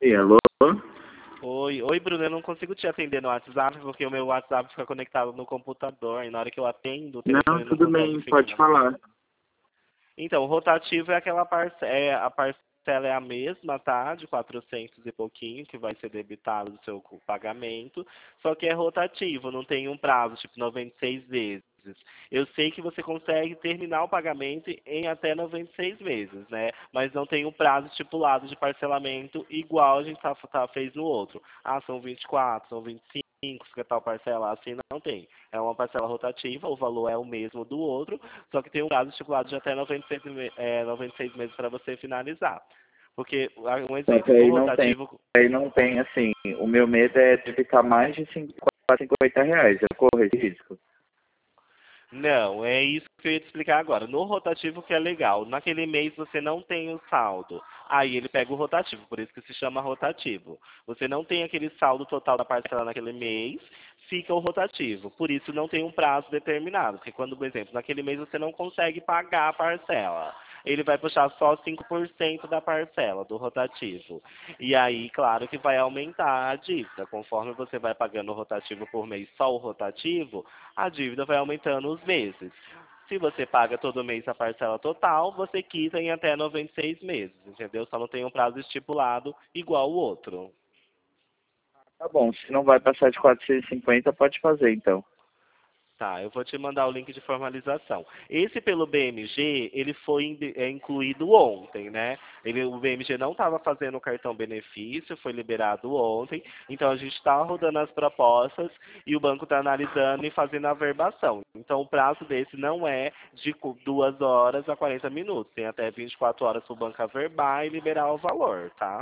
Oi, alô? Oi, Bruno, eu não consigo te atender no WhatsApp porque o meu WhatsApp fica conectado no computador e na hora que eu atendo o Não, telefone não tudo consegue bem, ficar. pode falar. Então, o rotativo é aquela a parcela é a mesma, tá? De 400 e pouquinho que vai ser debitado do seu pagamento, só que é rotativo, não tem um prazo, tipo 96 vezes. Eu sei que você consegue terminar o pagamento em até 96 meses, né? Mas não tem um prazo estipulado de parcelamento igual a gente fez no outro. Ah, são 24, são 25, se quer tal parcela, assim não tem. É uma parcela rotativa, o valor é o mesmo do outro, só que tem um prazo estipulado de até 96 meses para você finalizar. Porque, um Só que exemplo, no rotativo. aí não tem, assim, o meu medo é de ficar mais de 50 reais, eu corro esse risco. Não, é isso que eu ia te explicar agora. No rotativo que é legal, naquele mês você não tem o saldo. Aí ele pega o rotativo, por isso que se chama rotativo. Você não tem aquele saldo total da parcela naquele mês, fica o rotativo. Por isso não tem um prazo determinado. Porque quando, por exemplo, naquele mês você não consegue pagar a parcela, ele vai puxar só 5% da parcela do rotativo. E aí, claro que vai aumentar a dívida. Conforme você vai pagando o rotativo por mês, só o rotativo, a dívida vai aumentando os meses. Se você paga todo mês a parcela total, você quita em até 96 meses, entendeu? Só não tem um prazo estipulado igual o outro. Tá bom, se não vai passar de 450, pode fazer, então. Tá, eu vou te mandar o link de formalização. Esse pelo BMG, ele foi incluído ontem, né? O BMG não estava fazendo o cartão benefício, foi liberado ontem. Então a gente está rodando as propostas e o banco está analisando e fazendo a averbação. Então o prazo desse não é de 2 horas a 40 minutos. Tem até 24 horas para o banco averbar e liberar o valor, tá?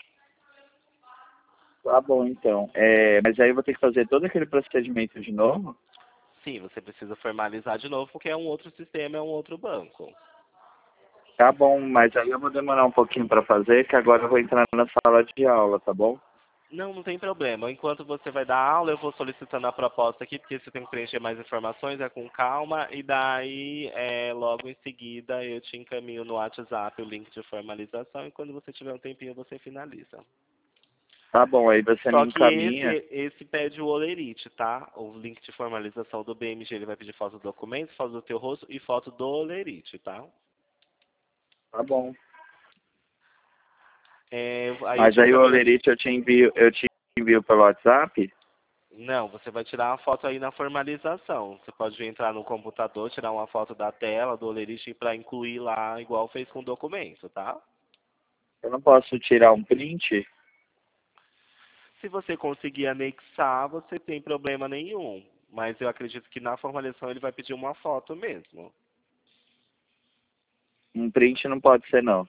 Tá bom, então. Mas aí eu vou ter que fazer todo aquele procedimento de novo? Sim, você precisa formalizar de novo porque é um outro sistema, é um outro banco. Tá bom, mas aí eu vou demorar um pouquinho para fazer, que agora eu vou entrar na sala de aula, tá bom? Não, não tem problema. Enquanto você vai dar aula, eu vou solicitando a proposta aqui, porque você tem que preencher mais informações, é com calma, e daí, logo em seguida, eu te encaminho no WhatsApp o link de formalização, e quando você tiver um tempinho, você finaliza. Tá bom, aí você me Só que encaminha. esse pede o Olerite, tá? O link de formalização do BMG, ele vai pedir foto do documento, foto do teu rosto e foto do Olerite, tá? Tá bom. Aí eu Mas te aí o encaminho. Olerite eu te envio pelo WhatsApp? Não, você vai tirar uma foto aí na formalização. Você pode entrar no computador, tirar uma foto da tela do Olerite para incluir lá, igual fez com o documento, tá? Eu não posso tirar um print? Se você conseguir anexar, você tem problema nenhum. Mas eu acredito que na formalização ele vai pedir uma foto mesmo. Um print não pode ser, não.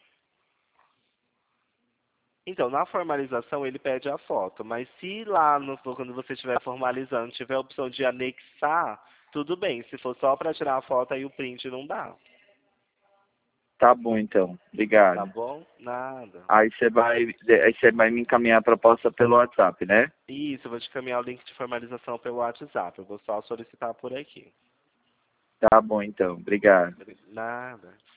Então, na formalização ele pede a foto, mas se lá quando você estiver formalizando tiver a opção de anexar, tudo bem. Se for só para tirar a foto, aí o print não dá. Tá bom, então. Tá Obrigado. bom? Nada. Aí você vai me encaminhar a proposta pelo WhatsApp, né? Isso, eu vou te encaminhar o link de formalização pelo WhatsApp. Eu vou só solicitar por aqui. Tá bom, então. Obrigado. Nada.